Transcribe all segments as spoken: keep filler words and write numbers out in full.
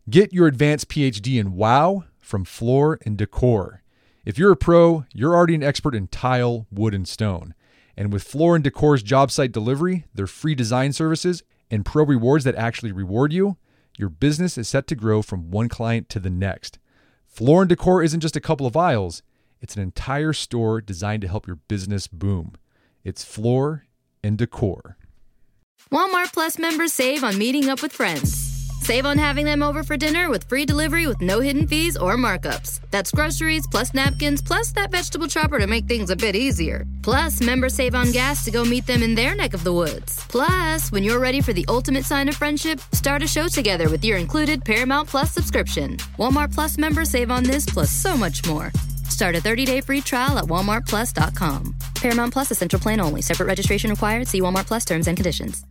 Get your advanced P H D in WOW from Floor and Decor. If you're a pro, you're already an expert in tile, wood, and stone. And with Floor and Decor's job site delivery, their free design services, and pro rewards that actually reward you, your business is set to grow from one client to the next. Floor and Decor isn't just a couple of aisles, it's an entire store designed to help your business boom. It's Floor and Decor. Walmart Plus members save on meeting up with friends. Save on having them over for dinner with free delivery with no hidden fees or markups. That's groceries, plus napkins, plus that vegetable chopper to make things a bit easier. Plus, members save on gas to go meet them in their neck of the woods. Plus, when you're ready for the ultimate sign of friendship, start a show together with your included Paramount Plus subscription. Walmart Plus members save on this plus so much more. Start a thirty-day free trial at walmart plus dot com. Paramount Plus Essential Plan only. Separate registration required. See Walmart Plus terms and conditions.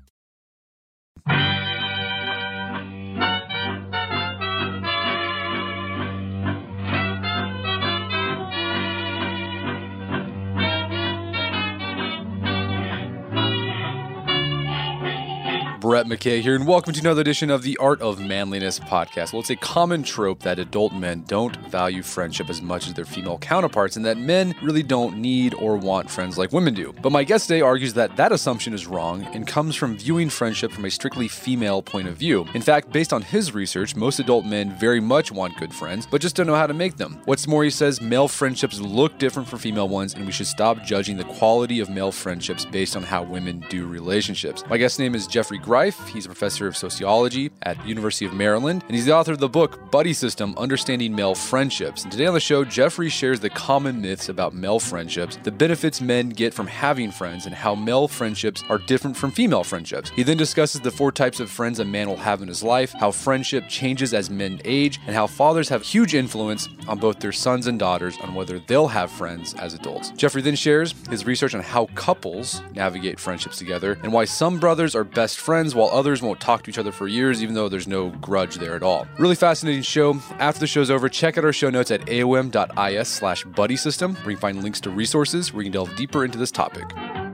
Brett McKay here, and welcome to another edition of the Art of Manliness podcast. Well, it's a common trope that adult men don't value friendship as much as their female counterparts, and that men really don't need or want friends like women do. But my guest today argues that that assumption is wrong and comes from viewing friendship from a strictly female point of view. In fact, based on his research, most adult men very much want good friends, but just don't know how to make them. What's more, he says male friendships look different from female ones, and we should stop judging the quality of male friendships based on how women do relationships. My guest's name is Jeffrey Greif. He's a professor of sociology at the University of Maryland, and he's the author of the book Buddy System: Understanding Male Friendships. And today on the show, Jeffrey shares the common myths about male friendships, the benefits men get from having friends, and how male friendships are different from female friendships. He then discusses the four types of friends a man will have in his life, how friendship changes as men age, and how fathers have huge influence on both their sons and daughters on whether they'll have friends as adults. Jeffrey then shares his research on how couples navigate friendships together, and why some brothers are best friends while others won't talk to each other for years, even though there's no grudge there at all. Really fascinating show. After the show's over, check out our show notes at aom.is slash buddy system, where you can find links to resources where you can delve deeper into this topic.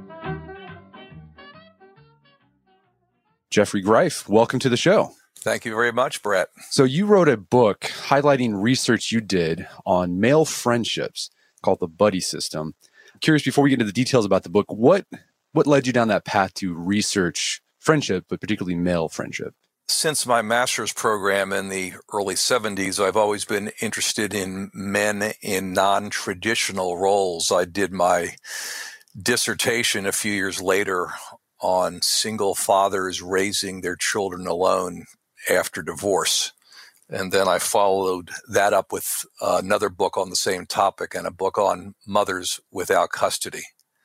Jeffrey Greif, welcome to the show. Thank you very much, Brett. So you wrote a book highlighting research you did on male friendships called The Buddy System. I'm curious, before we get into the details about the book, what what led you down that path to research friendship, but particularly male friendship? Since my master's program in the early seventies, I've always been interested in men in non-traditional roles. I did my dissertation a few years later on single fathers raising their children alone after divorce. And then I followed that up with another book on the same topic and a book on mothers without custody.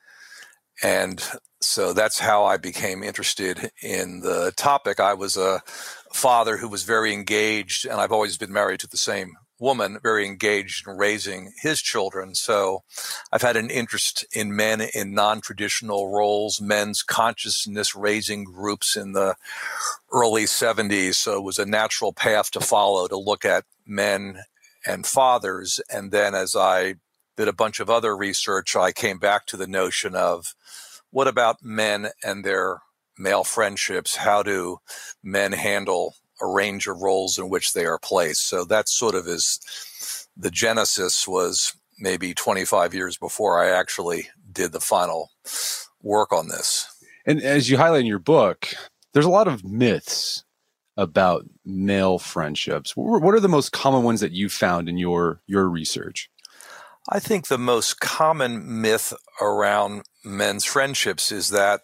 And so that's how I became interested in the topic. I was a father who was very engaged, and I've always been married to the same woman, very engaged in raising his children. So I've had an interest in men in non-traditional roles, men's consciousness raising groups in the early seventies. So it was a natural path to follow, to look at men and fathers. And then as I did a bunch of other research, I came back to the notion of, what about men and their male friendships? How do men handle a range of roles in which they are placed? So that sort of is the genesis, was maybe twenty-five years before I actually did the final work on this. And as you highlight in your book, there's a lot of myths about male friendships. What are the most common ones that you found in your, your research? I think the most common myth around men's friendships is that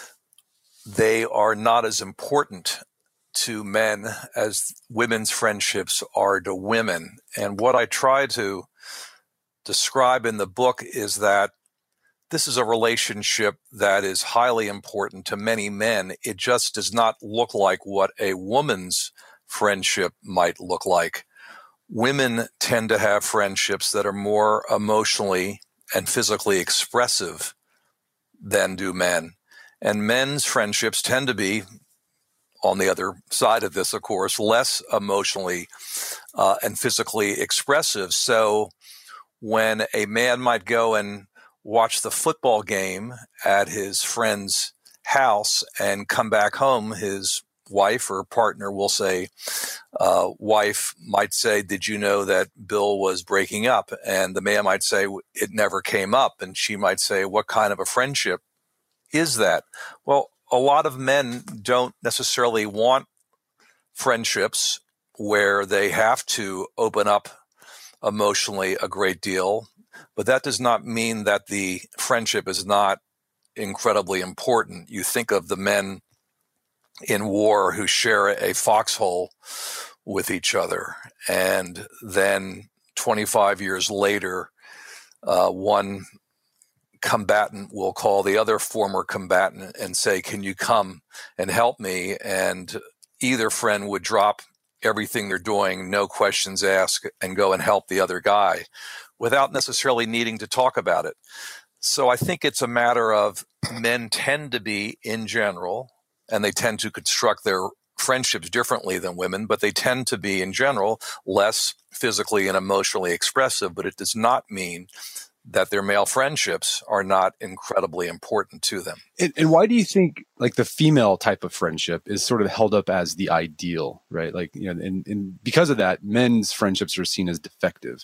they are not as important to men as women's friendships are to women. And what I try to describe in the book is that this is a relationship that is highly important to many men. It just does not look like what a woman's friendship might look like. Women tend to have friendships that are more emotionally and physically expressive than do men. And men's friendships tend to be, on the other side of this, of course, less emotionally uh, and physically expressive. So when a man might go and watch the football game at his friend's house and come back home, his wife or partner will say, uh, wife might say, did you know that Bill was breaking up? And the man might say, it never came up. And she might say, what kind of a friendship is that? Well, a lot of men don't necessarily want friendships where they have to open up emotionally a great deal, but that does not mean that the friendship is not incredibly important. You think of the men in war who share a foxhole with each other, and then twenty-five years later, uh, one combatant will call the other former combatant and say, can you come and help me? And either friend would drop everything they're doing, no questions asked, and go and help the other guy without necessarily needing to talk about it. So I think it's a matter of men tend to be, in general, and they tend to construct their friendships differently than women, but they tend to be, in general, less physically and emotionally expressive. But it does not mean that their male friendships are not incredibly important to them. And, and why do you think like the female type of friendship is sort of held up as the ideal, right? Like, you know, and, and because of that, men's friendships are seen as defective.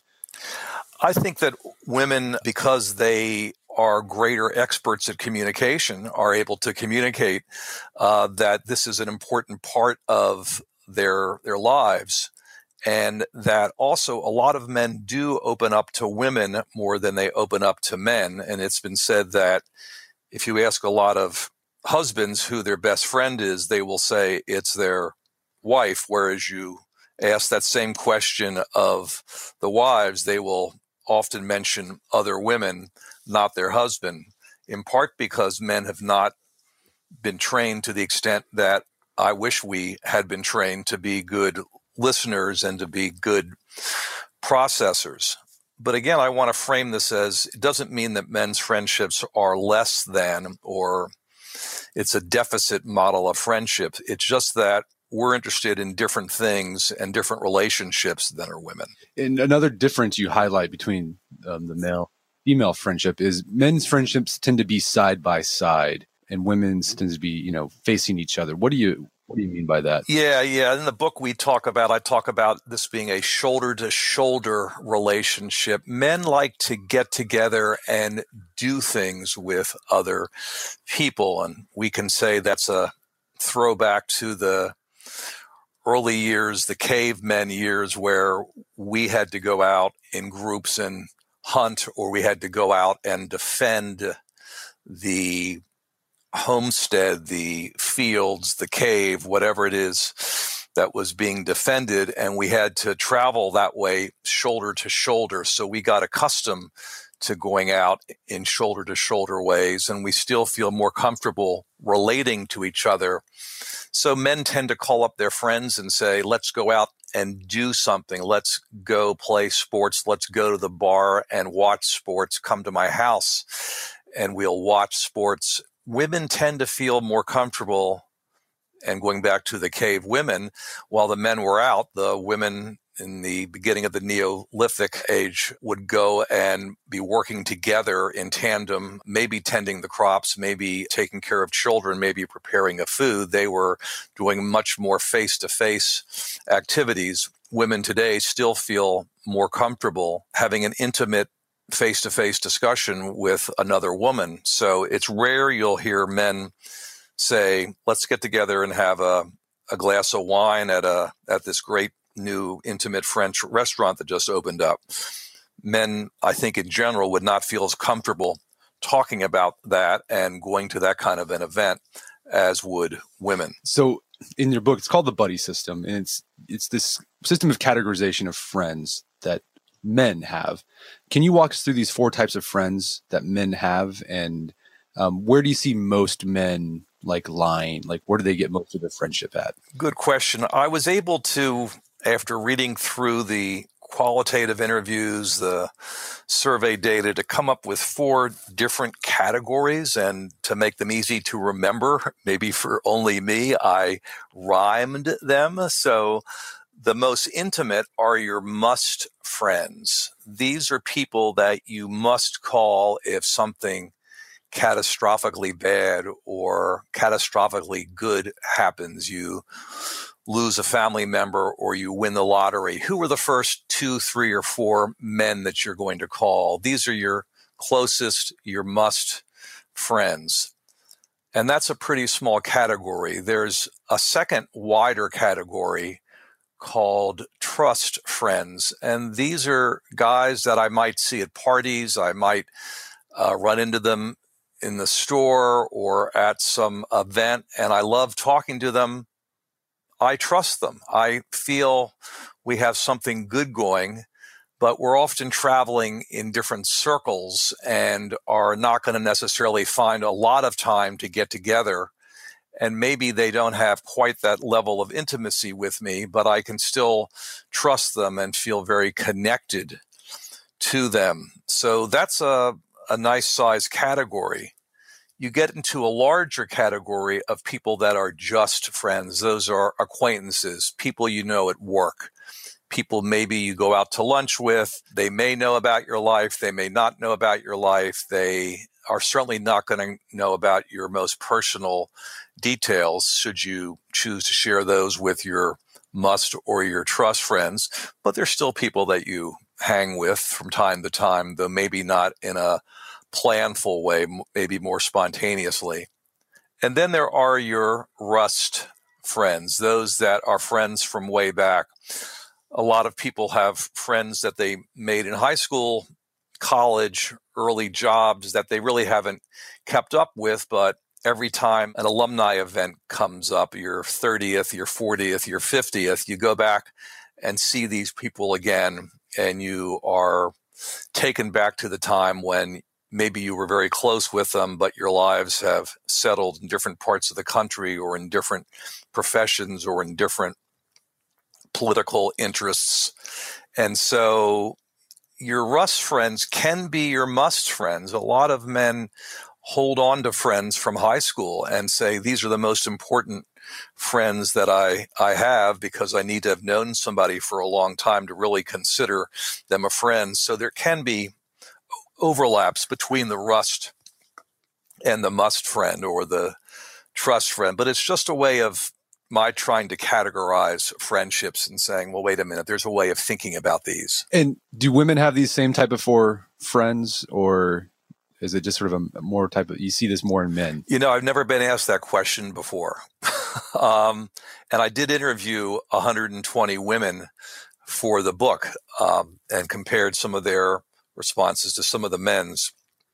I think that women, because they are greater experts at communication, are able to communicate uh, that this is an important part of their their lives. And that also a lot of men do open up to women more than they open up to men. And it's been said that if you ask a lot of husbands who their best friend is, they will say it's their wife. Whereas you ask that same question of the wives, they will often mention other women, not their husband, in part because men have not been trained to the extent that I wish we had been trained to be good listeners and to be good processors. But again, I want to frame this as it doesn't mean that men's friendships are less than, or it's a deficit model of friendship. It's just that we're interested in different things and different relationships than are women. And another difference you highlight between um, the male female friendship is men's friendships tend to be side by side and women's tends to be, you know, facing each other. What do you What do you mean by that? Yeah, yeah. In the book we talk about, I talk about this being a shoulder-to-shoulder relationship. Men like to get together and do things with other people. And we can say that's a throwback to the early years, the cavemen years, where we had to go out in groups and hunt, or we had to go out and defend the homestead, the fields, the cave, whatever it is that was being defended. And we had to travel that way shoulder to shoulder. So we got accustomed to going out in shoulder to shoulder ways, and we still feel more comfortable relating to each other. So men tend to call up their friends and say, let's go out and do something. Let's go play sports. Let's go to the bar and watch sports. Come to my house and we'll watch sports. Women tend to feel more comfortable, and going back to the cave women, while the men were out, the women in the beginning of the Neolithic age would go and be working together in tandem, maybe tending the crops, maybe taking care of children, maybe preparing a food. They were doing much more face-to-face activities. Women today still feel more comfortable having an intimate face-to-face discussion with another woman. So it's rare you'll hear men say, let's get together and have a, a glass of wine at a at this great new intimate French restaurant that just opened up. Men, I think in general, would not feel as comfortable talking about that and going to that kind of an event as would women. So in your book, it's called The Buddy System, and it's it's this system of categorization of friends that men have. Can you walk us through these four types of friends that men have, and um, where do you see most men like lying? Like, where do they get most of their friendship at? Good question. I was able to, after reading through the qualitative interviews, the survey data, to come up with four different categories, and to make them easy to remember, maybe for only me, I rhymed them. So the most intimate are your must friends. These are people that you must call if something catastrophically bad or catastrophically good happens, you lose a family member or you win the lottery, who are the first two, three, or four men that you're going to call? These are your closest, your must friends. And that's a pretty small category. There's a second wider category called trust friends. And these are guys that I might see at parties. I might uh, run into them in the store or at some event, and I love talking to them. I trust them. I feel we have something good going, but we're often traveling in different circles and are not going to necessarily find a lot of time to get together. And maybe they don't have quite that level of intimacy with me, but I can still trust them and feel very connected to them. So that's a, a nice size category. You get into a larger category of people that are just friends. Those are acquaintances, people you know at work, people maybe you go out to lunch with. They may know about your life. They may not know about your life. They are certainly not going to know about your most personal details, should you choose to share those with your must or your trust friends. But they're still people that you hang with from time to time, though maybe not in a planful way, maybe more spontaneously. And then there are your rust friends, those that are friends from way back. A lot of people have friends that they made in high school, college, early jobs that they really haven't kept up with, but every time an alumni event comes up, your thirtieth, your fortieth, your fiftieth, you go back and see these people again, and you are taken back to the time when maybe you were very close with them, but your lives have settled in different parts of the country or in different professions or in different political interests. And so your rust friends can be your must friends. A lot of men hold on to friends from high school and say, these are the most important friends that I, I have because I need to have known somebody for a long time to really consider them a friend. So there can be overlaps between the rust and the must friend or the trust friend, but it's just a way of my trying to categorize friendships and saying, well, wait a minute, there's a way of thinking about these. And do women have these same type of four friends, or is it just sort of a more type of, you see this more in men? You know, I've never been asked that question before. um, and I did interview one hundred twenty women for the book um, and compared some of their responses to some of the men's.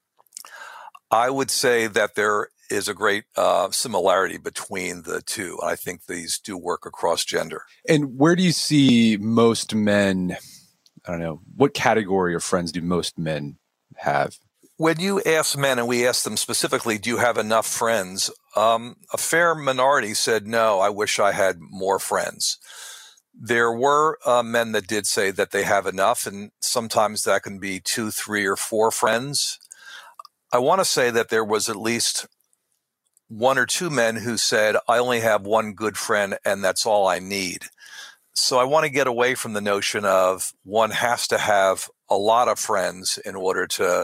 I would say that there is a great uh, similarity between the two. I think these do work across gender. And where do you see most men, I don't know, what category of friends do most men have? When you ask men, and we ask them specifically, do you have enough friends? Um, a fair minority said, no, I wish I had more friends. There were uh, men that did say that they have enough, and sometimes that can be two, three, or four friends. I want to say that there was at least one or two men who said, I only have one good friend, and that's all I need. So I want to get away from the notion of one has to have a lot of friends in order to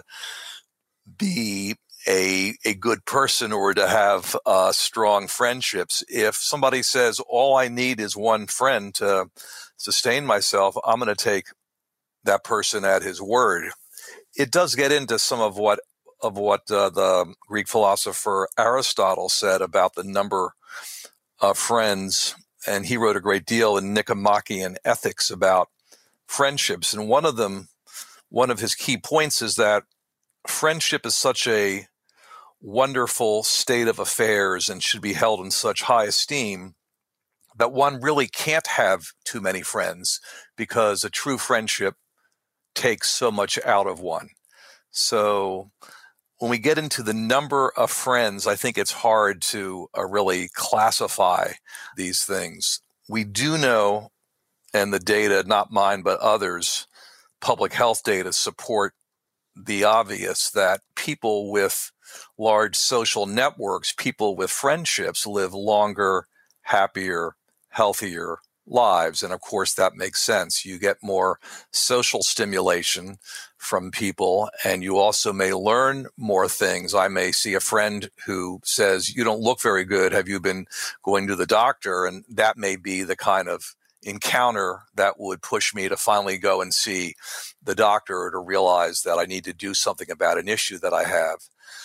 be a a good person or to have uh, strong friendships. If somebody says, all I need is one friend to sustain myself, I'm going to take that person at his word. It does get into some of what of what uh, the Greek philosopher Aristotle said about the number of friends. And he wrote a great deal in Nicomachean Ethics about friendships. And one of them, one of his key points is that friendship is such a wonderful state of affairs and should be held in such high esteem that one really can't have too many friends because a true friendship takes so much out of one. So when we get into the number of friends, I think it's hard to uh, really classify these things. We do know, and the data, not mine, but others, public health data support the obvious that people with large social networks, people with friendships live longer, happier, healthier lives. And of course, that makes sense. You get more social stimulation from people, and you also may learn more things. I may see a friend who says, "You don't look very good. Have you been going to the doctor?" And that may be the kind of encounter that would push me to finally go and see the doctor, or to realize that I need to do something about an issue that I have.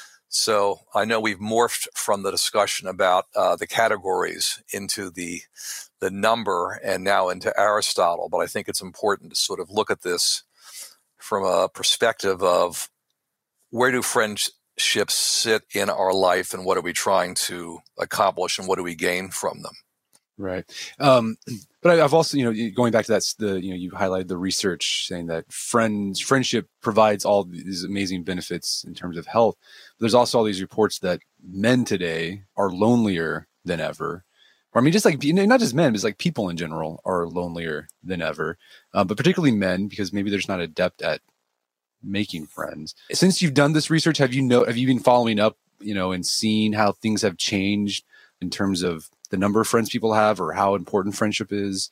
So I know we've morphed from the discussion about uh, the categories into the the number and now into Aristotle, but I think it's important to sort of look at this from a perspective of where do friendships sit in our life, and what are we trying to accomplish, and what do we gain from them? Right. Um, but I, I've also, you know, going back to that, the, you know, you highlighted the research saying that friends, friendship provides all these amazing benefits in terms of health. But there's also all these reports that men today are lonelier than ever. Or I mean, just like, you know, not just men, but it's like people in general are lonelier than ever, uh, but particularly men, because maybe they're just not adept at making friends. Since you've done this research, have you know, have you been following up, you know, and seeing how things have changed in terms of the number of friends people have, or how important friendship is?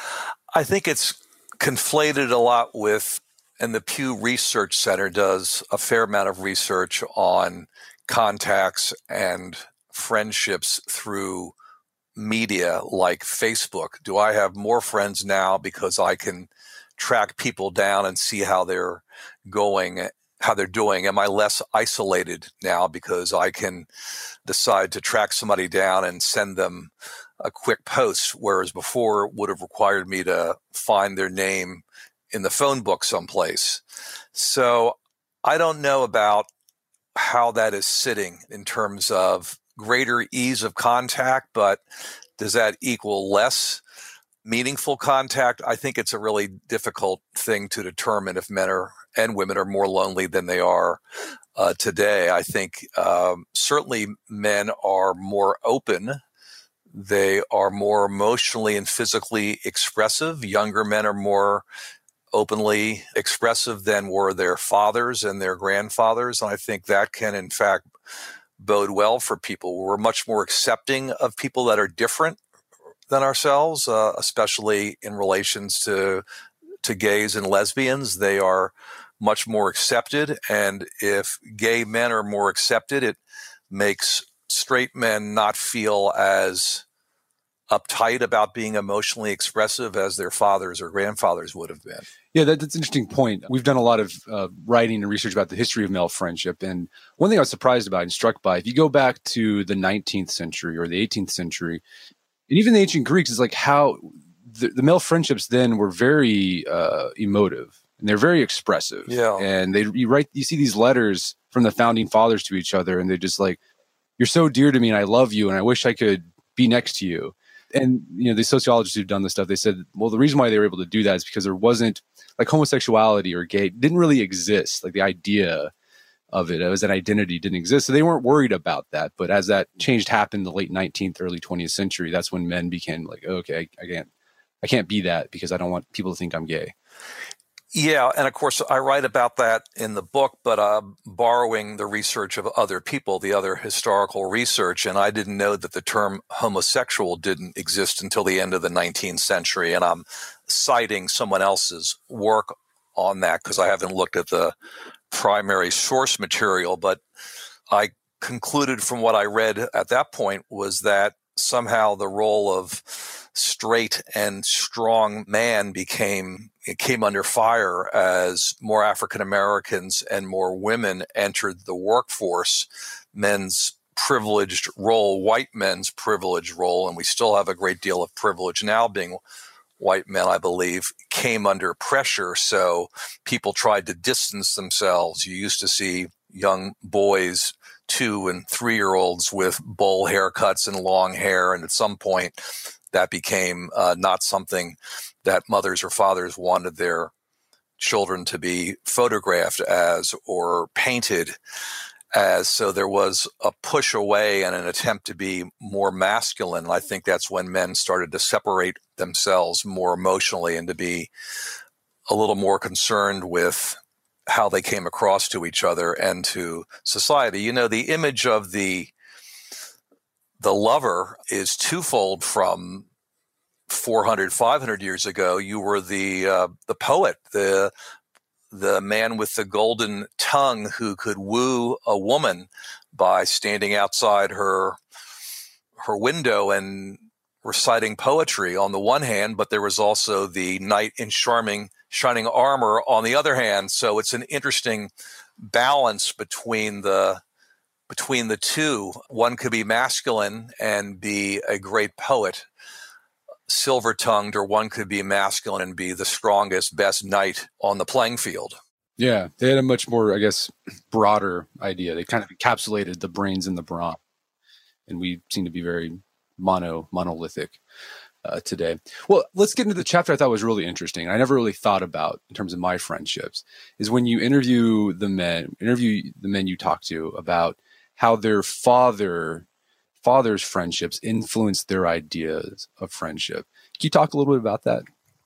I think it's conflated a lot with, and the Pew Research Center does a fair amount of research on contacts and friendships through media like Facebook. Do I have more friends now because I can track people down and see how they're going, how they're doing? Am I less isolated now because I can decide to track somebody down and send them a quick post, whereas before it would have required me to find their name in the phone book someplace? So I don't know about how that is sitting in terms of greater ease of contact, but does that equal less meaningful contact? I think it's a really difficult thing to determine if men are and women are more lonely than they are uh, today. I think um, certainly men are more open. They are more emotionally and physically expressive. Younger men are more openly expressive than were their fathers and their grandfathers. And I think that can, in fact, bode well for people. We're much more accepting of people that are different than ourselves, uh, especially in relations to to gays and lesbians. They are much more accepted. And if gay men are more accepted, it makes straight men not feel as uptight about being emotionally expressive as their fathers or grandfathers would have been. Yeah, that, that's an interesting point. We've done a lot of uh, writing and research about the history of male friendship. And one thing I was surprised about and struck by, if you go back to the nineteenth century or the eighteenth century, and even the ancient Greeks, is like how the, the male friendships then were very uh, emotive, and they're very expressive. Yeah. And they you write, you see these letters from the founding fathers to each other, and they're just like, "You're so dear to me, and I love you, and I wish I could be next to you." And, you know, the sociologists who've done this stuff, they said, well, the reason why they were able to do that is because there wasn't, like, homosexuality or gay didn't really exist. Like, the idea of it as an identity didn't exist. So they weren't worried about that. But as that change happened in the late nineteenth, early twentieth century, that's when men became like, oh, okay, I, I can't, I can't be that because I don't want people to think I'm gay. Yeah, and of course, I write about that in the book, but uh, borrowing the research of other people, the other historical research, and I didn't know that the term homosexual didn't exist until the end of the nineteenth century, and I'm citing someone else's work on that because I haven't looked at the primary source material, but I concluded from what I read at that point was that somehow the role of straight and strong man became it came under fire as more African Americans and more women entered the workforce. Men's privileged role, white men's privileged role, and we still have a great deal of privilege now being white men, I believe, came under pressure. So people tried to distance themselves. You used to see young boys, two and three-year-olds with bowl haircuts and long hair, and at some point that became uh, not something that mothers or fathers wanted their children to be photographed as or painted as. So there was a push away and an attempt to be more masculine. And I think that's when men started to separate themselves more emotionally and to be a little more concerned with how they came across to each other and to society. You know, the image of the the lover is twofold from four hundred, five hundred years ago, you were the uh, the poet, the the man with the golden tongue who could woo a woman by standing outside her her window and reciting poetry on the one hand, but there was also the knight in charming, shining armor on the other hand. So it's an interesting balance between the between the two. One could be masculine and be a great poet, silver-tongued, or one could be masculine and be the strongest, best knight on the playing field. Yeah, they had a much more, I guess, broader idea. They kind of encapsulated the brains in the brawn, and we seem to be very mono monolithic uh, today. Well, let's get into the chapter I thought was really interesting. I never really thought about in terms of my friendships. Is when you interview the men, interview the men you talk to about how their father, father's friendships influenced their ideas of friendship. Can you talk a little bit about that?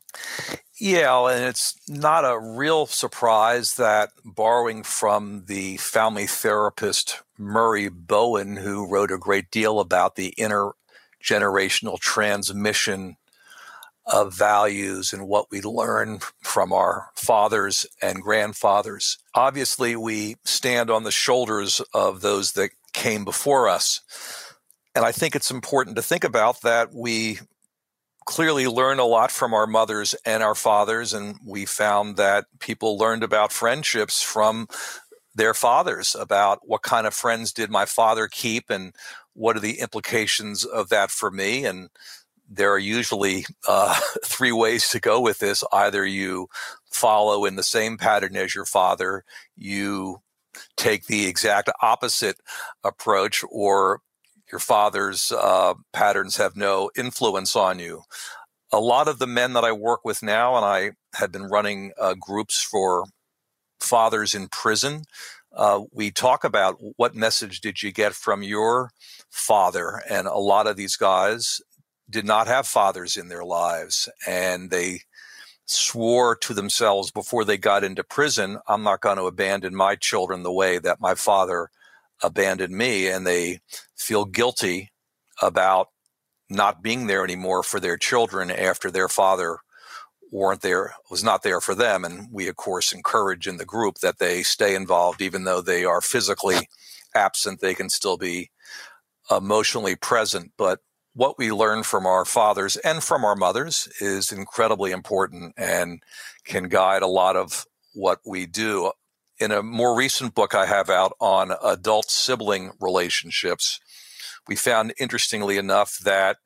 Yeah, and it's not a real surprise that, borrowing from the family therapist Murray Bowen, who wrote a great deal about the intergenerational transmission of values and what we learn from our fathers and grandfathers. Obviously, we stand on the shoulders of those that came before us. And I think it's important to think about that we clearly learn a lot from our mothers and our fathers, and we found that people learned about friendships from their fathers, about what kind of friends did my father keep and what are the implications of that for me. And there are usually uh, three ways to go with this. Either you follow in the same pattern as your father, you take the exact opposite approach, or your father's uh, patterns have no influence on you. A lot of the men that I work with now, and I have been running uh, groups for fathers in prison, uh, we talk about what message did you get from your father? And a lot of these guys did not have fathers in their lives, and they swore to themselves before they got into prison, I'm not going to abandon my children the way that my father abandoned me. And they feel guilty about not being there anymore for their children after their father weren't there, was not there for them. And we, of course, encourage in the group that they stay involved, even though they are physically absent, they can still be emotionally present. But what we learn from our fathers and from our mothers is incredibly important and can guide a lot of what we do. In a more recent book I have out on adult sibling relationships, we found, interestingly enough, that,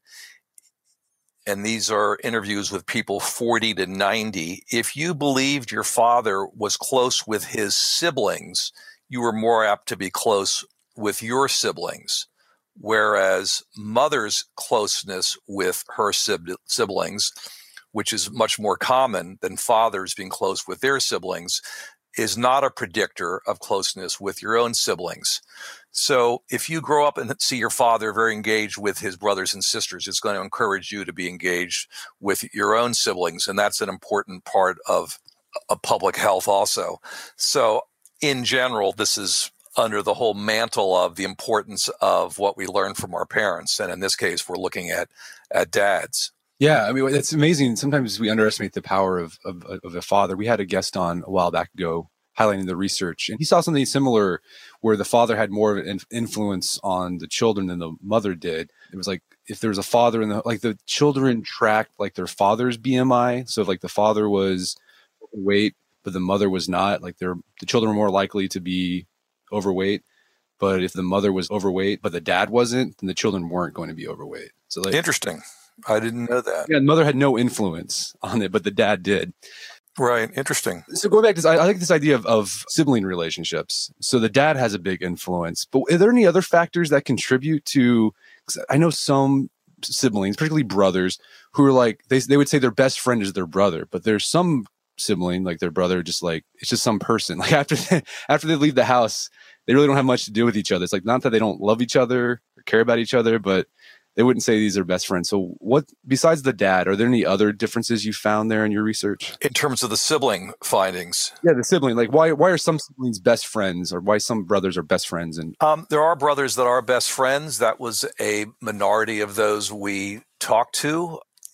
and these are interviews with people forty to ninety, if you believed your father was close with his siblings, you were more apt to be close with your siblings. Whereas mother's closeness with her siblings, which is much more common than fathers being close with their siblings, is not a predictor of closeness with your own siblings. So if you grow up and see your father very engaged with his brothers and sisters, it's going to encourage you to be engaged with your own siblings. And that's an important part of, of public health also. So in general, this is under the whole mantle of the importance of what we learn from our parents. And in this case, we're looking at, at dads. Yeah, I mean, it's amazing. Sometimes we underestimate the power of, of, of a father. We had a guest on a while back ago highlighting the research, and he saw something similar where the father had more of an influence on the children than the mother did. It was like if there was a father in the, like the children tracked like their father's B M I. So if like the father was overweight, but the mother was not, like their, the children were more likely to be overweight. But if the mother was overweight, but the dad wasn't, then the children weren't going to be overweight. So like, interesting. I didn't know that. Yeah, the mother had no influence on it, but the dad did. Right. Interesting. So going back to this, I, I like this idea of, of sibling relationships. So the dad has a big influence, but are there any other factors that contribute to, 'cause I know some siblings, particularly brothers, who are like, they, they would say their best friend is their brother, but there's some sibling, like their brother, just like, it's just some person. Like after they, after they leave the house, they really don't have much to do with each other. It's like, not that they don't love each other or care about each other, but they wouldn't say these are best friends. So what, besides the dad, are there any other differences you found there in your research? In terms of the sibling findings? Yeah, the sibling. Like why why are some siblings best friends, or why some brothers are best friends? And um, there are brothers that are best friends. That was a minority of those we talked to.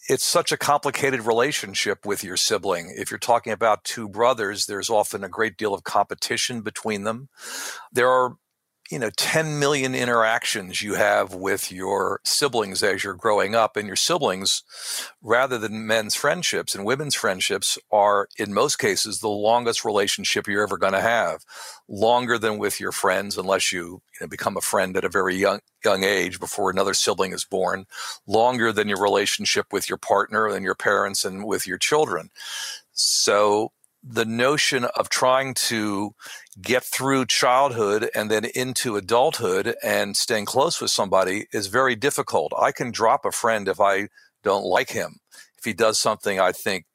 it's such a complicated relationship with your sibling. If you're talking about two brothers, there's often a great deal of competition between them. There are, you know, ten million interactions you have with your siblings as you're growing up. And your siblings, rather than men's friendships and women's friendships, are in most cases the longest relationship you're ever going to have. Longer than with your friends, unless you, you know, become a friend at a very young young age before another sibling is born. Longer than your relationship with your partner and your parents and with your children. So the notion of trying to get through childhood and then into adulthood and staying close with somebody is very difficult. I can drop a friend if I don't like him, if he does something I think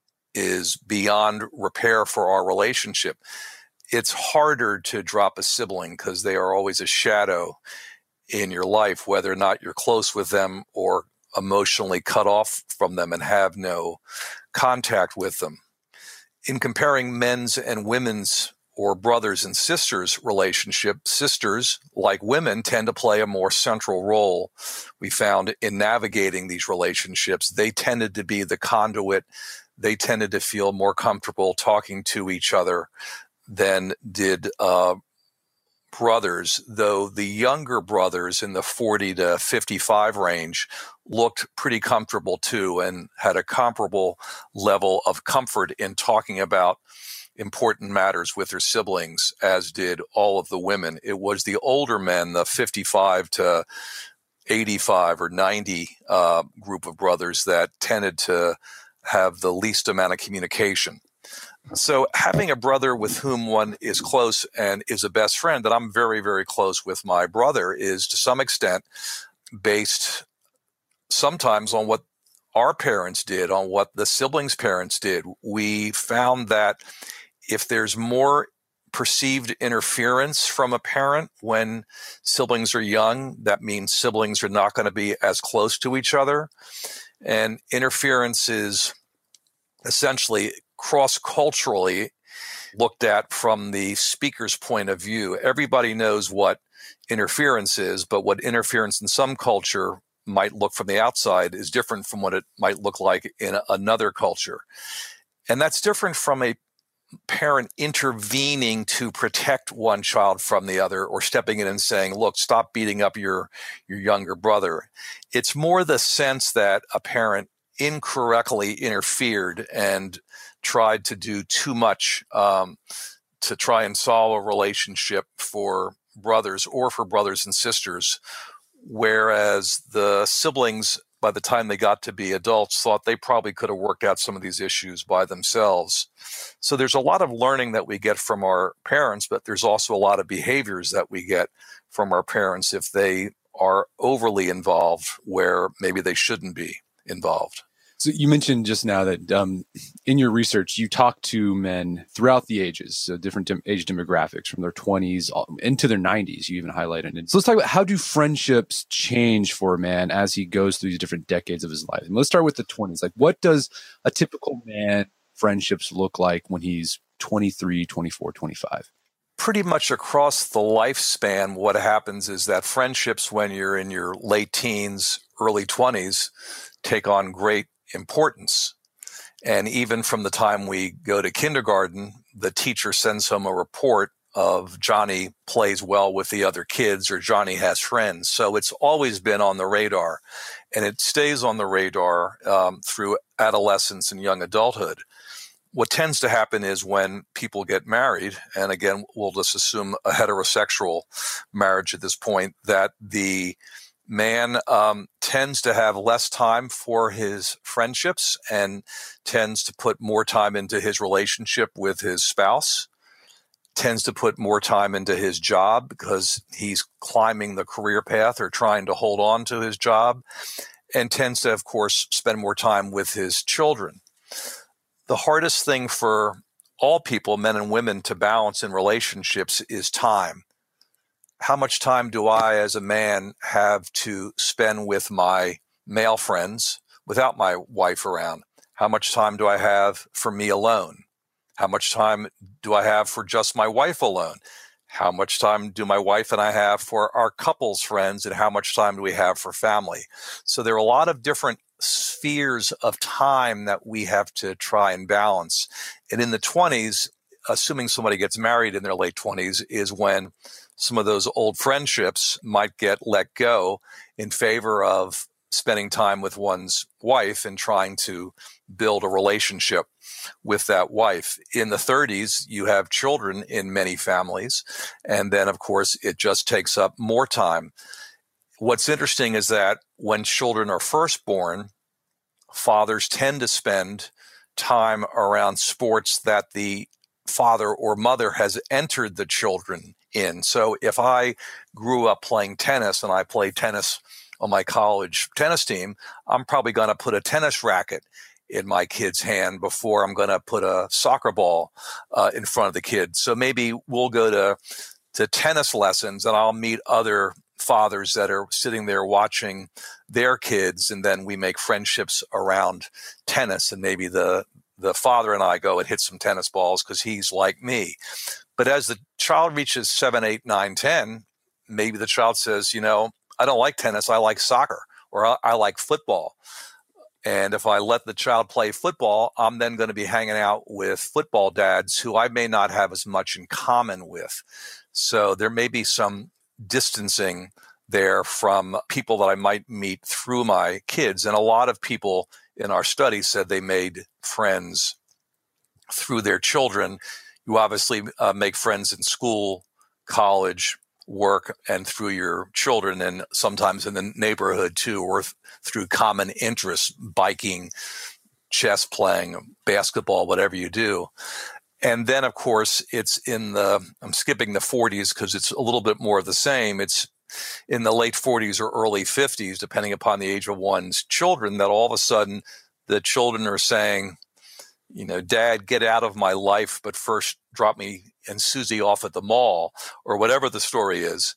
is beyond repair for our relationship. It's harder to drop a sibling because they are always a shadow in your life, whether or not you're close with them or emotionally cut off from them and have no contact with them. In comparing men's and women's or brothers and sisters relationship, sisters, like women, tend to play a more central role, we found, in navigating these relationships. They tended to be the conduit. They tended to feel more comfortable talking to each other than did uh, brothers, though the younger brothers in the forty to fifty-five range looked pretty comfortable too and had a comparable level of comfort in talking about important matters with their siblings, as did all of the women. It was the older men, the fifty-five to eighty-five or ninety uh, group of brothers, that tended to have the least amount of communication. So having a brother with whom one is close and is a best friend, that I'm very, very close with my brother, is to some extent based sometimes on what our parents did, on what the siblings' parents did. We found that if there's more perceived interference from a parent when siblings are young, that means siblings are not going to be as close to each other. And interference is essentially cross-culturally looked at from the speaker's point of view. Everybody knows what interference is, but what interference in some culture might look from the outside is different from what it might look like in another culture. And that's different from a parent intervening to protect one child from the other, or stepping in and saying, look, stop beating up your, your younger brother. It's more the sense that a parent incorrectly interfered and tried to do too much um, to try and solve a relationship for brothers or for brothers and sisters, whereas the siblings, by the time they got to be adults, thought they probably could have worked out some of these issues by themselves. So there's a lot of learning that we get from our parents, but there's also a lot of behaviors that we get from our parents if they are overly involved where maybe they shouldn't be involved. So you mentioned just now that um, in your research, you talk to men throughout the ages, so different dem- age demographics from their twenties into their nineties, you even highlighted it. So let's talk about, how do friendships change for a man as he goes through these different decades of his life? And let's start with the twenties. Like, what does a typical man friendships look like when he's twenty-three, twenty-four, twenty-five? Pretty much across the lifespan, what happens is that friendships when you're in your late teens, early twenties, take on great importance. And even from the time we go to kindergarten, the teacher sends home a report of Johnny plays well with the other kids or Johnny has friends. So it's always been on the radar, and it stays on the radar um, through adolescence and young adulthood. What tends to happen is when people get married, and again, we'll just assume a heterosexual marriage at this point, that the man um, tends to have less time for his friendships and tends to put more time into his relationship with his spouse, tends to put more time into his job because he's climbing the career path or trying to hold on to his job, and tends to, of course, spend more time with his children. The hardest thing for all people, men and women, to balance in relationships is time. How much time do I, as a man, have to spend with my male friends without my wife around? How much time do I have for me alone? How much time do I have for just my wife alone? How much time do my wife and I have for our couple's friends, and how much time do we have for family? So there are a lot of different spheres of time that we have to try and balance. And in the twenties, assuming somebody gets married in their late twenties, is when some of those old friendships might get let go in favor of spending time with one's wife and trying to build a relationship with that wife. In the thirties, you have children in many families. And then, of course, it just takes up more time. What's interesting is that when children are first born, fathers tend to spend time around sports that the father or mother has entered the children in. So if I grew up playing tennis and I played tennis on my college tennis team, I'm probably going to put a tennis racket in my kid's hand before I'm going to put a soccer ball uh, in front of the kid. So maybe we'll go to, to tennis lessons and I'll meet other fathers that are sitting there watching their kids, and then we make friendships around tennis, and maybe the the father and I go and hit some tennis balls because he's like me. But as the child reaches seven, eight, nine, ten, maybe the child says, you know, I don't like tennis, I like soccer, or I, I like football. And if I let the child play football, I'm then going to be hanging out with football dads who I may not have as much in common with. So there may be some distancing there from people that I might meet through my kids. And a lot of people in our study said they made friends through their children. You obviously uh, make friends in school, college, work, and through your children, and sometimes in the neighborhood too, or th- through common interests, biking, chess playing, basketball, whatever you do. And then, of course, it's in the, I'm skipping the forties because it's a little bit more of the same. It's in the late forties or early fifties, depending upon the age of one's children, that all of a sudden the children are saying, you know, Dad, get out of my life, but first drop me and Susie off at the mall, or whatever the story is.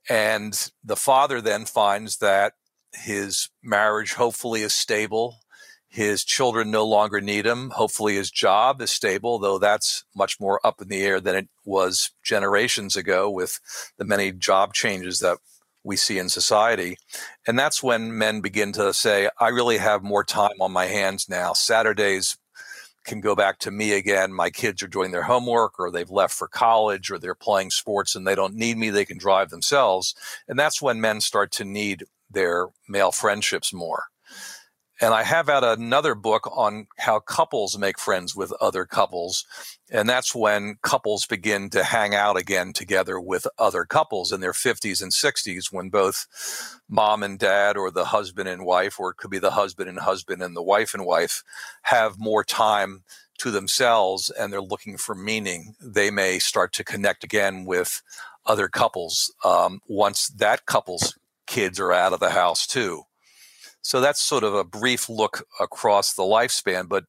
And the father then finds that his marriage hopefully is stable. His children no longer need him. Hopefully his job is stable, though that's much more up in the air than it was generations ago with the many job changes that we see in society. And that's when men begin to say, I really have more time on my hands now. Saturdays can go back to me again. My kids are doing their homework, or they've left for college, or they're playing sports and they don't need me. They can drive themselves. And that's when men start to need their male friendships more. And I have out another book on how couples make friends with other couples. And that's when couples begin to hang out again together with other couples in their fifties and sixties, when both mom and dad, or the husband and wife, or it could be the husband and husband and the wife and wife, have more time to themselves and they're looking for meaning. They may start to connect again with other couples um, once that couple's kids are out of the house too. So that's sort of a brief look across the lifespan, but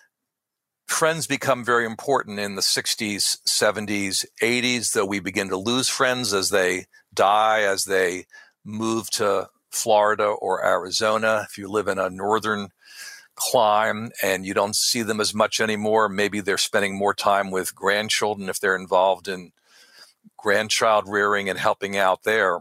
friends become very important in the sixties, seventies, eighties, though we begin to lose friends as they die, as they move to Florida or Arizona. If you live in a northern clime and you don't see them as much anymore, maybe they're spending more time with grandchildren if they're involved in grandchild rearing and helping out there.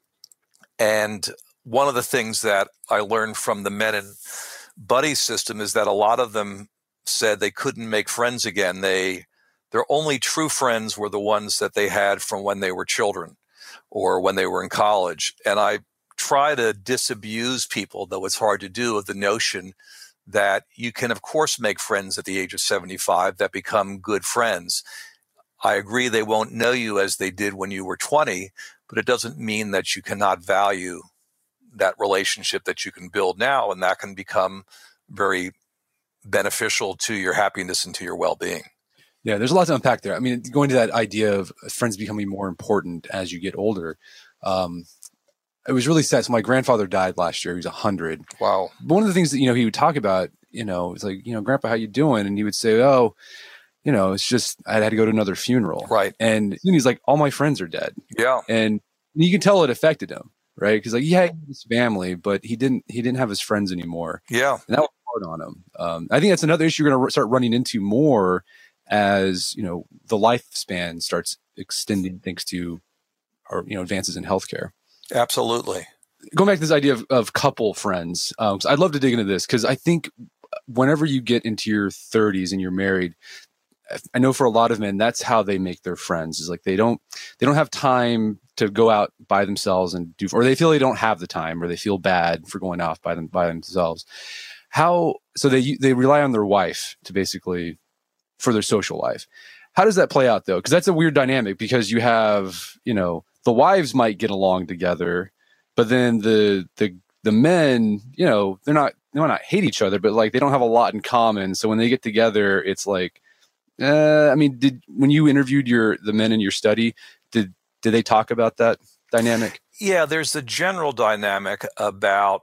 And one of the things that I learned from the Men and Buddy system is that a lot of them said they couldn't make friends again. They, their only true friends were the ones that they had from when they were children or when they were in college. And I try to disabuse people, though it's hard to do, of the notion that you can, of course, make friends at the age of seventy-five that become good friends. I agree they won't know you as they did when you were twenty, but it doesn't mean that you cannot value that relationship that you can build now, and that can become very beneficial to your happiness and to your well-being. Yeah, there's a lot to unpack there. I mean, going to that idea of friends becoming more important as you get older, um, it was really sad. So my grandfather died last year. He was one hundred. Wow. But one of the things that, you know, he would talk about, you know, it's like, you know, Grandpa, how you doing? And he would say, oh, you know, it's just, I had to go to another funeral. Right. And he's like, all my friends are dead. Yeah. And you can tell it affected him. Right. Because like, yeah, he had his family, but he didn't, he didn't have his friends anymore. Yeah. And that was hard on him. Um, I think that's another issue you're going to start running into more as, you know, the lifespan starts extending thanks to, or, you know, advances in healthcare. Absolutely. going back to this idea of, of couple friends, um, so I'd love to dig into this because I think whenever you get into your thirties and you're married, I know for a lot of men, that's how they make their friends. Is like they don't they don't have time to go out by themselves and do, or they feel they don't have the time, or they feel bad for going off by them by themselves. How so they they rely on their wife to basically for their social life. How does that play out though? Because that's a weird dynamic. Because you have, you know, the wives might get along together, but then the the the men, you know, they're not they might not hate each other, but like they don't have a lot in common. So when they get together, it's like. Uh, I mean, did when you interviewed your the men in your study, did did they talk about that dynamic? Yeah, there's the general dynamic about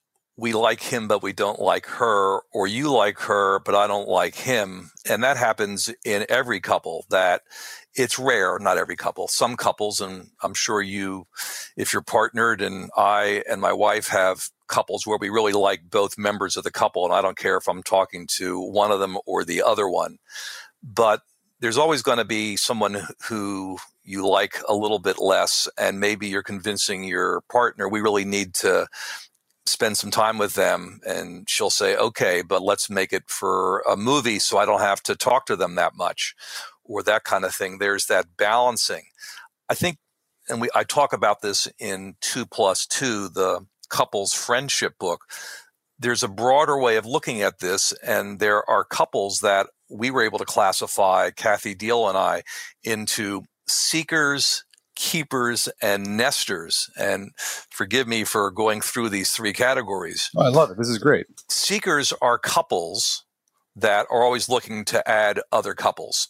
we like him, but we don't like her, or you like her, but I don't like him. And that happens in every couple. That it's rare, not every couple. Some couples, and I'm sure you, if you're partnered, and I and my wife have couples where we really like both members of the couple, and I don't care if I'm talking to one of them or the other one. But there's always going to be someone who you like a little bit less, and maybe you're convincing your partner, we really need to spend some time with them. And she'll say, okay, but let's make it for a movie so I don't have to talk to them that much, or that kind of thing. There's that balancing. I think, and we I talk about this in Two Plus Two, the couples friendship book. There's a broader way of looking at this, and there are couples that we were able to classify, Kathy Deal and I, into seekers, keepers, and nesters. And forgive me for going through these three categories. Oh, I love it. This is great. Seekers are couples that are always looking to add other couples.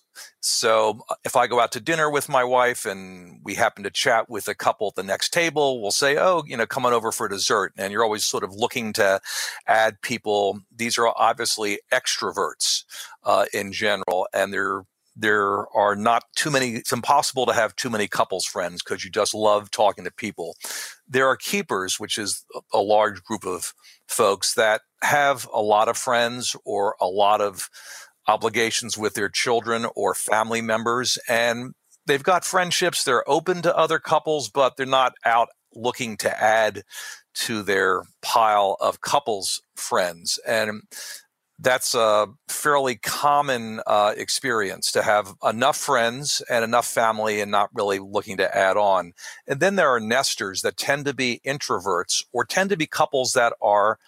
So if I go out to dinner with my wife and we happen to chat with a couple at the next table, we'll say, oh, you know, come on over for dessert. And you're always sort of looking to add people. These are obviously extroverts uh, in general, and they're There are not too many, it's impossible to have too many couples friends because you just love talking to people. There are keepers, which is a large group of folks that have a lot of friends or a lot of obligations with their children or family members, and they've got friendships. They're open to other couples, but they're not out looking to add to their pile of couples friends. And that's a fairly common uh, experience, to have enough friends and enough family and not really looking to add on. And then there are nesters that tend to be introverts, or tend to be couples that are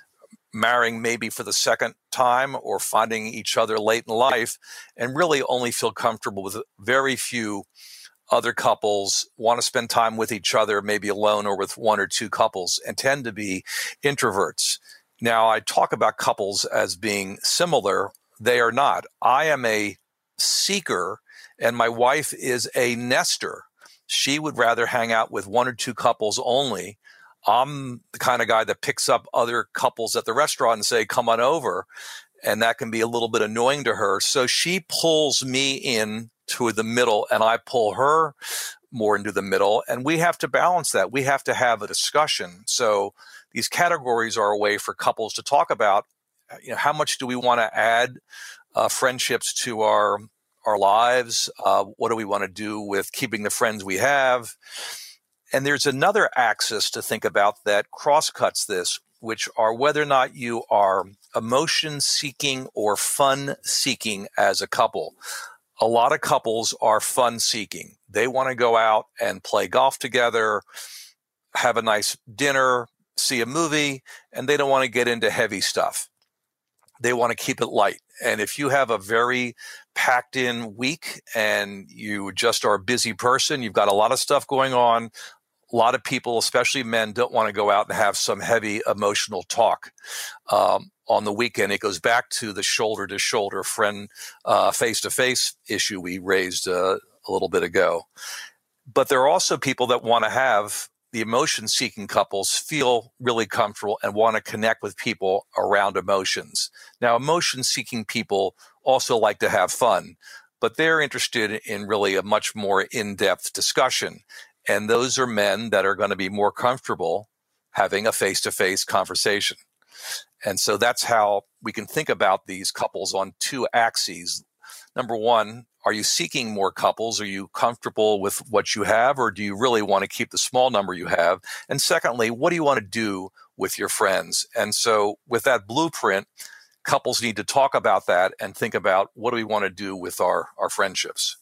marrying maybe for the second time or finding each other late in life and really only feel comfortable with very few other couples, want to spend time with each other, maybe alone or with one or two couples, and tend to be introverts. Now, I talk about couples as being similar. They are not. I am a seeker, and my wife is a nester. She would rather hang out with one or two couples only. I'm the kind of guy that picks up other couples at the restaurant and say, come on over. And that can be a little bit annoying to her. So she pulls me in to the middle, and I pull her more into the middle. And we have to balance that. We have to have a discussion. So these categories are a way for couples to talk about, you know, how much do we want to add uh, friendships to our our lives? Uh, what do we want to do with keeping the friends we have? And there's another axis to think about that crosscuts this, which are whether or not you are emotion-seeking or fun-seeking as a couple. A lot of couples are fun-seeking. They want to go out and play golf together, have a nice dinner, see a movie, and they don't want to get into heavy stuff. They want to keep it light. And if you have a very packed in week and you just are a busy person, you've got a lot of stuff going on, a lot of people, especially men, don't want to go out and have some heavy emotional talk um, on the weekend. It goes back to the shoulder to shoulder friend, uh, face to face issue we raised uh, a little bit ago. But there are also people that want to have the emotion-seeking couples feel really comfortable and want to connect with people around emotions. Now, emotion-seeking people also like to have fun, but they're interested in really a much more in-depth discussion. And those are men that are going to be more comfortable having a face-to-face conversation. And so that's how we can think about these couples on two axes. number one, are you seeking more couples? Are you comfortable with what you have, or do you really want to keep the small number you have? And secondly, what do you want to do with your friends? And so with that blueprint, couples need to talk about that and think about, what do we want to do with our, our friendships?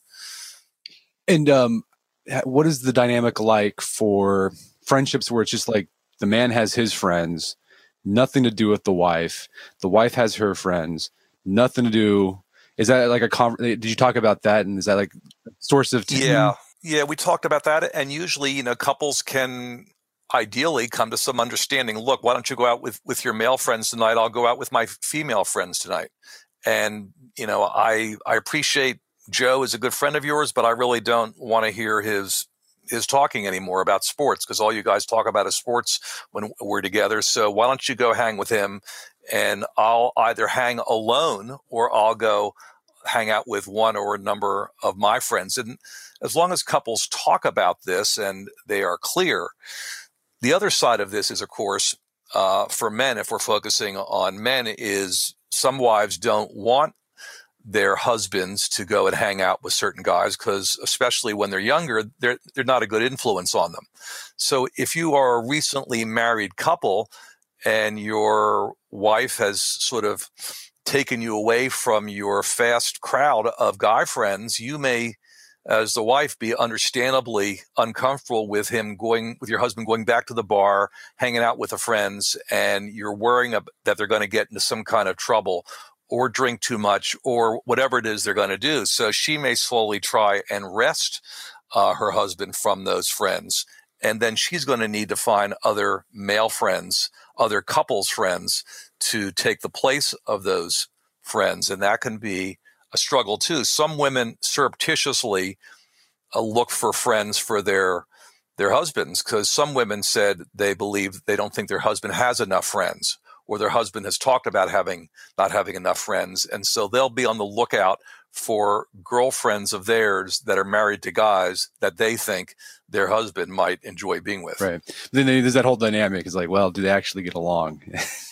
And um, what is the dynamic like for friendships where it's just like the man has his friends, nothing to do with the wife, the wife has her friends, nothing to do? Is that like a con- did you talk about that? And is that like a source of tension? Yeah. Yeah, we talked about that. And usually, you know, couples can ideally come to some understanding. Look, why don't you go out with, with your male friends tonight? I'll go out with my female friends tonight. And, you know, I I appreciate Joe is a good friend of yours, but I really don't want to hear his his talking anymore about sports, because all you guys talk about is sports when we're together. So why don't you go hang with him, and I'll either hang alone or I'll go hang out with one or a number of my friends. And as long as couples talk about this and they are clear, the other side of this is, of course, uh, for men, if we're focusing on men, is some wives don't want their husbands to go and hang out with certain guys, because especially when they're younger, they're they're not a good influence on them. So if you are a recently married couple and your wife has sort of taken you away from your fast crowd of guy friends, you may, as the wife, be understandably uncomfortable with him going, with your husband going back to the bar, hanging out with the friends, and you're worrying that they're going to get into some kind of trouble or drink too much or whatever it is they're going to do. So she may slowly try and wrest uh, her husband from those friends. And then she's going to need to find other male friends, other couples friends to take the place of those friends. And that can be a struggle too. Some women surreptitiously uh, look for friends for their their husbands, because some women said they believe they don't think their husband has enough friends, or their husband has talked about having not having enough friends. And so they'll be on the lookout for girlfriends of theirs that are married to guys that they think their husband might enjoy being with. Right. Then there's that whole dynamic. It's like, well, do they actually get along?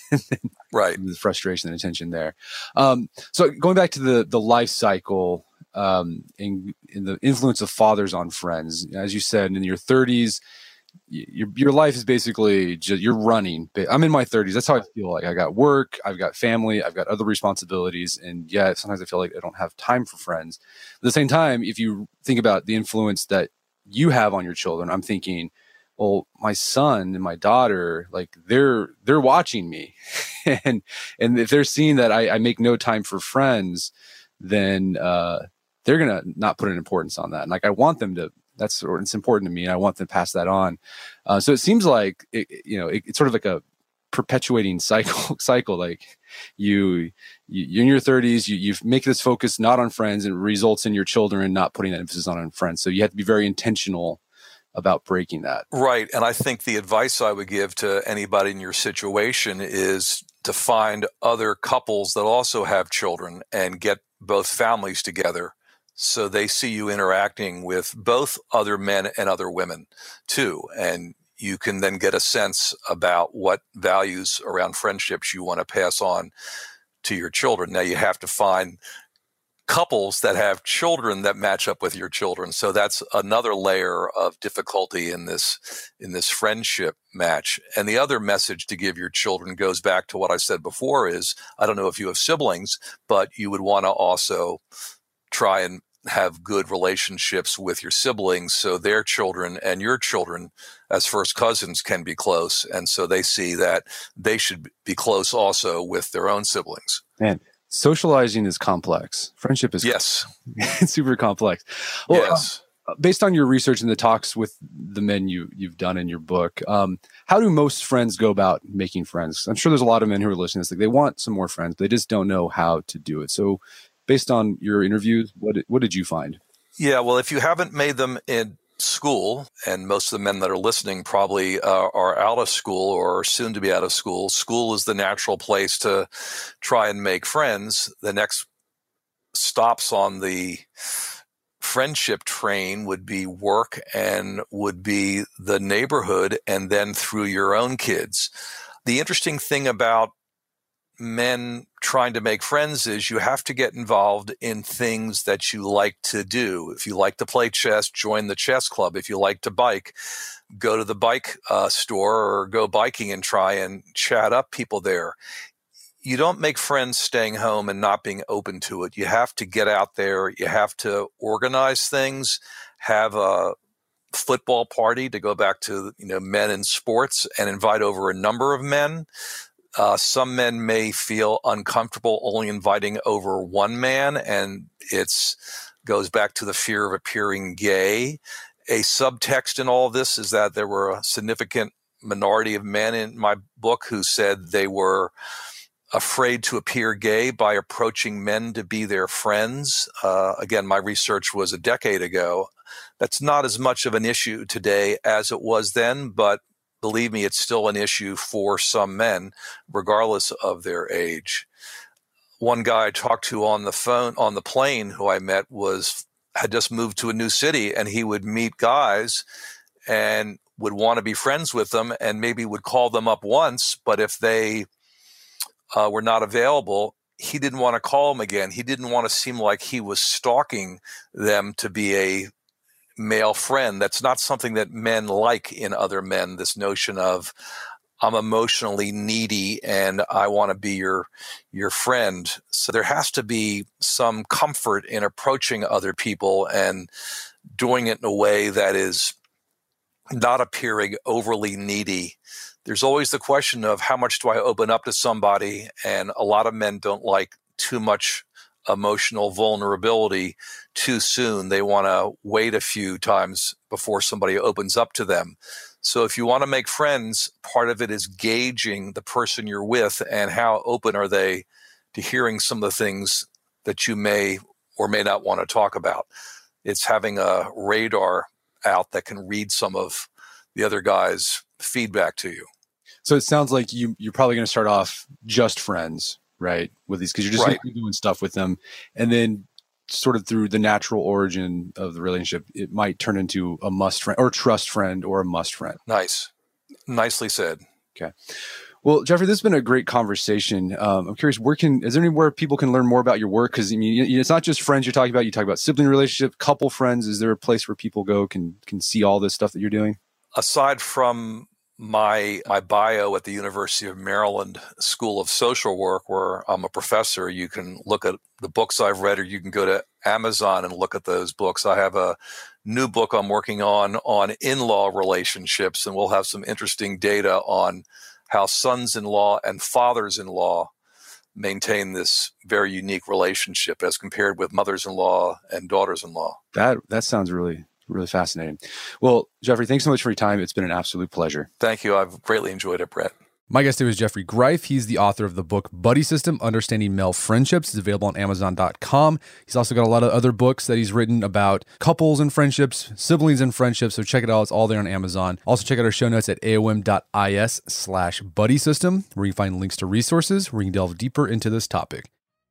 Right. The frustration and tension there. Um, so going back to the the life cycle, um, in, in the influence of fathers on friends, as you said, in your thirties, your your life is basically just, you're running. I'm in my thirties. That's how I feel. Like I got work, I've got family, I've got other responsibilities, and yeah, sometimes I feel like I don't have time for friends. At the same time, if you think about the influence that you have on your children, I'm thinking, well, my son and my daughter, like they're they're watching me, and and if they're seeing that I, I make no time for friends, then uh, they're gonna not put an importance on that. And like I want them to. That's it's important to me, and I want them to pass that on. Uh, so it seems like it, you know it, it's sort of like a perpetuating cycle. Cycle like you, you you're in your thirties, you you make this focus not on friends, and it results in your children not putting that emphasis on on friends. So you have to be very intentional about breaking that. Right, and I think the advice I would give to anybody in your situation is to find other couples that also have children and get both families together, so they see you interacting with both other men and other women too. And you can then get a sense about what values around friendships you want to pass on to your children. Now you have to find couples that have children that match up with your children. So that's another layer of difficulty in this, in this friendship match. And the other message to give your children goes back to what I said before is, I don't know if you have siblings, but you would want to also try and have good relationships with your siblings, so their children and your children as first cousins can be close. And so they see that they should be close also with their own siblings. Man, socializing is complex. Friendship is yes, it's super complex. Well, yes. Uh, based on your research and the talks with the men you, you've done in your book, um, how do most friends go about making friends? I'm sure there's a lot of men who are listening to this, like they want some more friends, but they just don't know how to do it. So based on your interviews, what did, what did you find? Yeah, well, if you haven't made them in school, and most of the men that are listening probably uh, are out of school or soon to be out of school, school is the natural place to try and make friends. The next stops on the friendship train would be work and would be the neighborhood, and then through your own kids. The interesting thing about men trying to make friends is you have to get involved in things that you like to do. If you like to play chess, join the chess club. If you like to bike, go to the bike uh, store or go biking and try and chat up people there. You don't make friends staying home and not being open to it. You have to get out there. You have to organize things, have a football party, to go back to, you know, men in sports, and invite over a number of men. Uh, some men may feel uncomfortable only inviting over one man, and it's goes back to the fear of appearing gay. A subtext in all of this is that there were a significant minority of men in my book who said they were afraid to appear gay by approaching men to be their friends. Uh, again, my research was a decade ago. That's not as much of an issue today as it was then, but believe me, it's still an issue for some men, regardless of their age. One guy I talked to on the phone, on the plane, who I met was had just moved to a new city, and he would meet guys and would want to be friends with them, and maybe would call them up once, but if they uh, were not available, he didn't want to call them again. He didn't want to seem like he was stalking them to be a male friend. That's not something that men like in other men, this notion of I'm emotionally needy and I want to be your your friend. So there has to be some comfort in approaching other people and doing it in a way that is not appearing overly needy. There's always the question of how much do I open up to somebody, and a lot of men don't like too much emotional vulnerability too soon. They want to wait a few times before somebody opens up to them. So if you want to make friends, part of it is gauging the person you're with and how open are they to hearing some of the things that you may or may not want to talk about. It's having a radar out that can read some of the other guy's feedback to you. So it sounds like you, you're probably going to start off just friends, right, with these, because you're just right. doing stuff with them. And then sort of through the natural origin of the relationship, it might turn into a must friend or trust friend or a must friend. Nice. Nicely said. Okay. Well, Jeffrey, this has been a great conversation. Um, I'm curious, where can, is there anywhere people can learn more about your work? Because I mean, it's not just friends you're talking about. You talk about sibling relationship, couple friends. Is there a place where people go can can see all this stuff that you're doing? Aside from my my bio at the University of Maryland School of Social Work, where I'm a professor, you can look at the books I've read, or you can go to Amazon and look at those books. I have a new book I'm working on on in-law relationships, and we'll have some interesting data on how sons-in-law and fathers-in-law maintain this very unique relationship as compared with mothers-in-law and daughters-in-law. That that sounds really Really fascinating. Well, Jeffrey, thanks so much for your time. It's been an absolute pleasure. Thank you. I've greatly enjoyed it, Brett. My guest today was Jeffrey Greif. He's the author of the book Buddy System, Understanding Male Friendships. It's available on Amazon dot com. He's also got a lot of other books that he's written about couples and friendships, siblings and friendships. So check it out. It's all there on Amazon. Also check out our show notes at aom dot is slash buddy system, where you can find links to resources where you can delve deeper into this topic.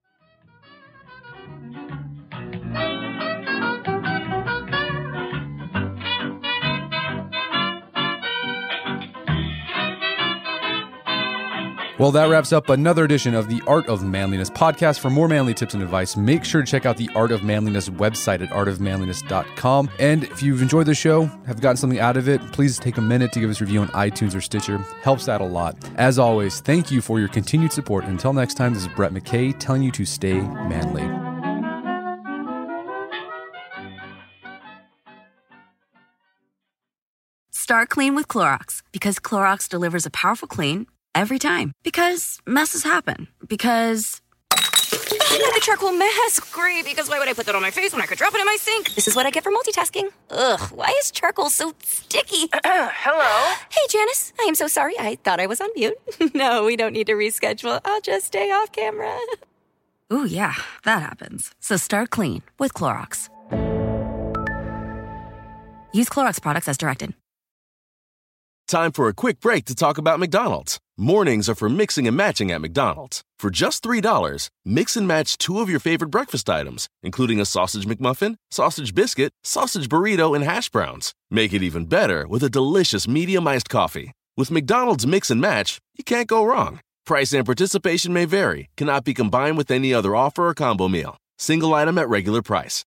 Well, that wraps up another edition of the Art of Manliness podcast. For more manly tips and advice, make sure to check out the Art of Manliness website at art of manliness dot com. And if you've enjoyed the show, have gotten something out of it, please take a minute to give us a review on iTunes or Stitcher. Helps out a lot. As always, thank you for your continued support. Until next time, this is Brett McKay telling you to stay manly. Start clean with Clorox, because Clorox delivers a powerful clean every time. Because messes happen. Because I need the charcoal mask. Great, because why would I put that on my face when I could drop it in my sink? This is what I get for multitasking. Ugh, why is charcoal so sticky? Hello? Hey, Janice. I am so sorry. I thought I was on mute. No, we don't need to reschedule. I'll just stay off camera. Ooh, yeah, that happens. So start clean with Clorox. Use Clorox products as directed. Time for a quick break to talk about McDonald's. Mornings are for mixing and matching at McDonald's. For just three dollars, mix and match two of your favorite breakfast items, including a sausage McMuffin, sausage biscuit, sausage burrito, and hash browns. Make it even better with a delicious medium iced coffee. With McDonald's Mix and Match, you can't go wrong. Price and participation may vary. Cannot be combined with any other offer or combo meal. Single item at regular price.